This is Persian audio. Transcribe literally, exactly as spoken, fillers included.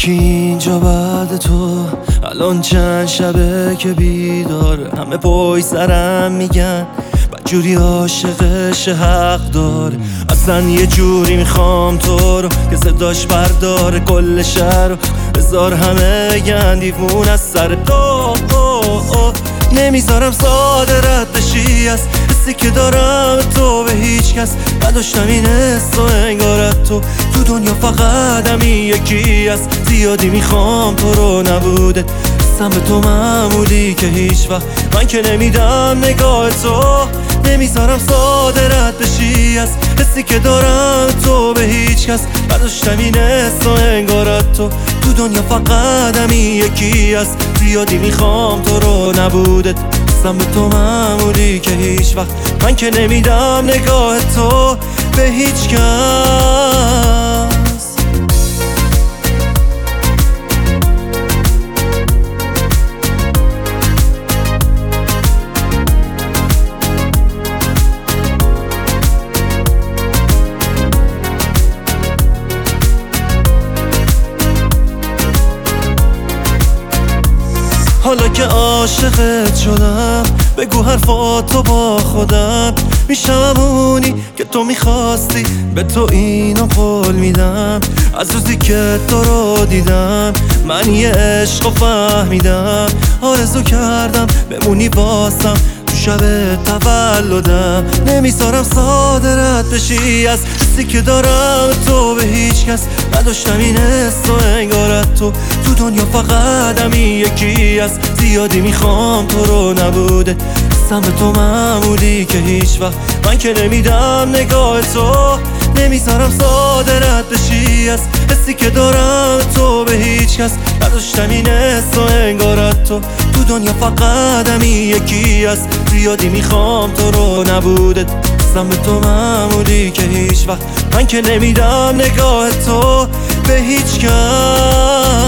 کی اینجا بعد تو؟ الان چند شبه که بیداره، همه پای سرم میگن بدجوری عاشقش حق داره. اصلا یه جوری میخوام تو رو که صداش برداره کل شهر رو، بذار همه گن دیوون از سر تو. نمیذارم ساده رد بشی از حسی که دارم تو به هیچ کس نداشتم این حس و انگارت تو تو دنیا فقط همین یکی است. زیادی میخوام تو رو نبوده دستم به تو معمولی که هیچ وقت من که نمیدم نگاه تو. نمیذارم ساده رد بشی از حسی که دارم تو به هیچ کس نداشتم این حس و انگارت تو تو دنیا فقط همین یکی است. زیادی میخوام تو رو نبوده دستم به تو معمولی که هیچ وقت من که نمیدم نگاه تو به هیچ کس. حالا که عاشقت شدم بگو حرفاتو با خودم، میشم همونی که تو میخواستی، به تو اینو قول میدم. از روزی که تو رو دیدم من یه عشق فهمیدم، آرزو کردم بمونی واسم تو شب تولدم. نمیذارم ساده رد بشی از حسی که دارم تو به هیچ کس نداشتم این حس و انگارت تو تو دنیا فقط همین یکی است. زیادی میخوام تو رو نبوده دستم به تو معمولی که هیچ وقت من که نمیدم نگاه تو. نمیذارم ساده رد بشی از حسی که دارم تو به هیچ کس نداشتم این حس و انگارت تو تو دنیا فقط همین یکی است. زیادی میخوام تو رو نبوده دستم به تو معمولی که هیچ وقت من که نمیدم نگاه تو به هیچ کس.